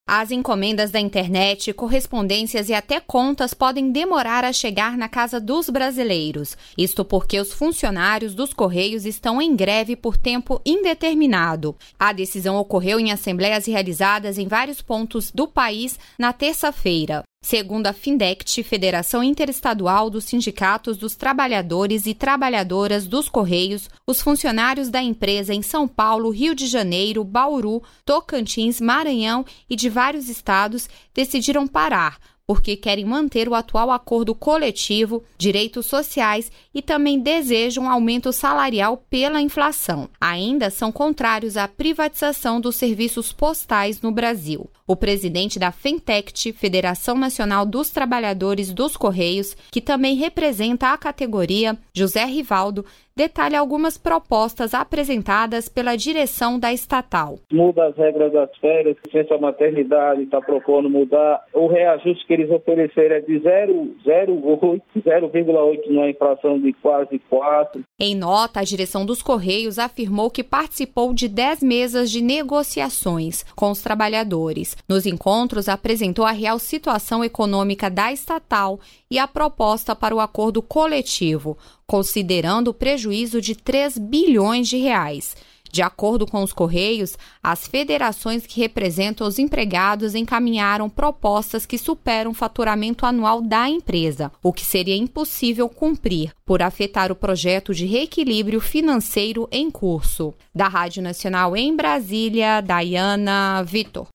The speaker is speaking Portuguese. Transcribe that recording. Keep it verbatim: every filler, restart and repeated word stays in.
As encomendas da internet, correspondências e até contas podem demorar a chegar na casa dos brasileiros. Isto porque os funcionários dos Correios estão em greve por tempo indeterminado. A decisão ocorreu em assembleias realizadas em vários pontos do país na terça-feira. Segundo a Findect, Federação Interestadual dos Sindicatos dos Trabalhadores e Trabalhadoras dos Correios, os funcionários da empresa em São Paulo, Rio de Janeiro, Bauru, Tocantins, Maranhão e de vários estados decidiram parar, porque querem manter o atual acordo coletivo, direitos sociais e também desejam aumento salarial pela inflação. Ainda são contrários à privatização dos serviços postais no Brasil. O presidente da Fintect, Federação Nacional dos Trabalhadores dos Correios, que também representa a categoria, José Rivaldo, detalha algumas propostas apresentadas pela direção da estatal. Muda as regras das férias, licença maternidade, está propondo mudar. O reajuste que eles ofereceram é de zero vírgula oito na inflação de quase quatro. Em nota, a direção dos Correios afirmou que participou de dez mesas de negociações com os trabalhadores. Nos encontros, apresentou a real situação econômica da estatal e a proposta para o acordo coletivo, considerando o prejuízo de três bilhões de reais. De acordo com os Correios, as federações que representam os empregados encaminharam propostas que superam o faturamento anual da empresa, o que seria impossível cumprir, por afetar o projeto de reequilíbrio financeiro em curso. Da Rádio Nacional em Brasília, Dayana Vitor.